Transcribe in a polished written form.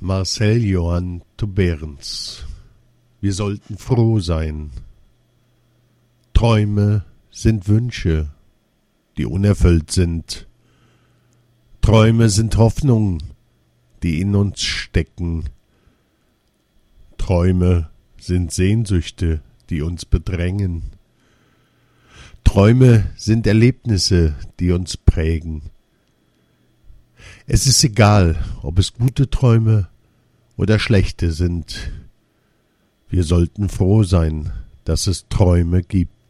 Marcel Johann to Behrens. Wir sollten froh sein. Träume sind Wünsche, die unerfüllt sind. Träume sind Hoffnungen, die in uns stecken. Träume sind Sehnsüchte, die uns bedrängen. Träume sind Erlebnisse, die uns prägen. Es ist egal, ob es gute Träume oder schlechte sind. Wir sollten froh sein, dass es Träume gibt.